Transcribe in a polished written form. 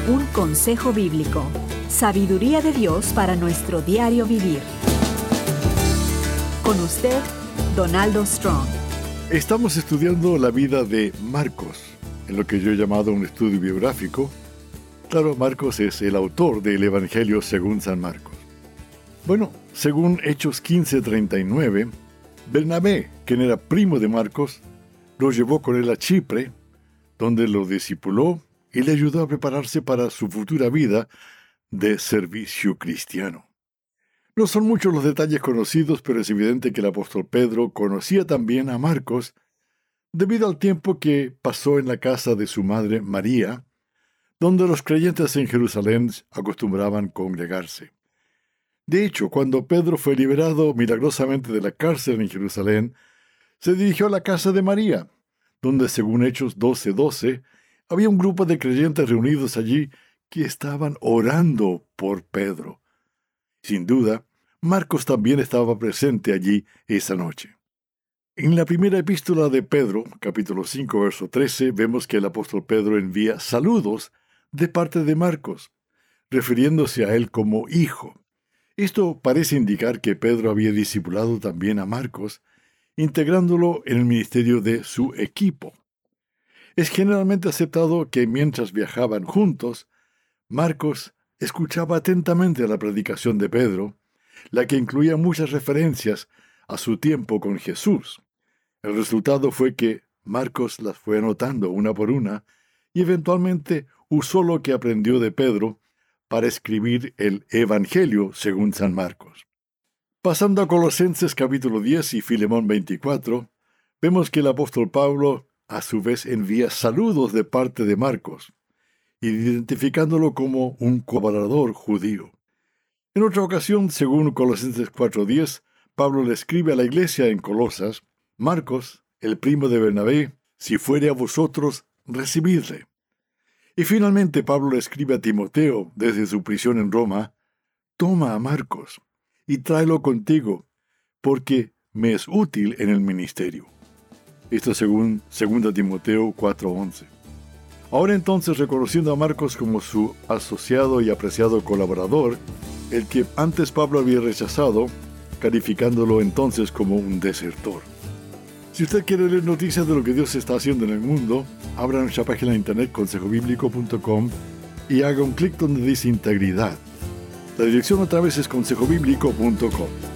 Un consejo bíblico. Sabiduría de Dios para nuestro diario vivir. Con usted, Donaldo Strong. Estamos estudiando la vida de Marcos, en lo que yo he llamado un estudio biográfico. Claro, Marcos es el autor del Evangelio según San Marcos. Bueno, según Hechos 15:39, Bernabé, quien era primo de Marcos, lo llevó con él a Chipre, donde lo discipuló y le ayudó a prepararse para su futura vida de servicio cristiano. No son muchos los detalles conocidos, pero es evidente que el apóstol Pedro conocía también a Marcos debido al tiempo que pasó en la casa de su madre María, donde los creyentes en Jerusalén acostumbraban congregarse. De hecho, cuando Pedro fue liberado milagrosamente de la cárcel en Jerusalén, se dirigió a la casa de María, donde según Hechos 12:12, había un grupo de creyentes reunidos allí que estaban orando por Pedro. Sin duda, Marcos también estaba presente allí esa noche. En la primera epístola de Pedro, capítulo 5, verso 13, vemos que el apóstol Pedro envía saludos de parte de Marcos, refiriéndose a él como hijo. Esto parece indicar que Pedro había discipulado también a Marcos, integrándolo en el ministerio de su equipo. Es generalmente aceptado que mientras viajaban juntos, Marcos escuchaba atentamente la predicación de Pedro, la que incluía muchas referencias a su tiempo con Jesús. El resultado fue que Marcos las fue anotando una por una y eventualmente usó lo que aprendió de Pedro para escribir el Evangelio según San Marcos. Pasando a Colosenses capítulo 10 y Filemón 24, vemos que el apóstol Pablo a su vez envía saludos de parte de Marcos, identificándolo como un colaborador judío. En otra ocasión, según Colosenses 4:10, Pablo le escribe a la iglesia en Colosas: Marcos, el primo de Bernabé, si fuere a vosotros, recibidle. Y finalmente Pablo le escribe a Timoteo desde su prisión en Roma: toma a Marcos y tráelo contigo, porque me es útil en el ministerio. Esto según 2 Timoteo 4:11. Ahora entonces, reconociendo a Marcos como su asociado y apreciado colaborador, el que antes Pablo había rechazado, calificándolo entonces como un desertor. Si usted quiere leer noticias de lo que Dios está haciendo en el mundo, abra nuestra página de internet consejobiblico.com y haga un clic donde dice integridad. La dirección otra vez es consejobiblico.com.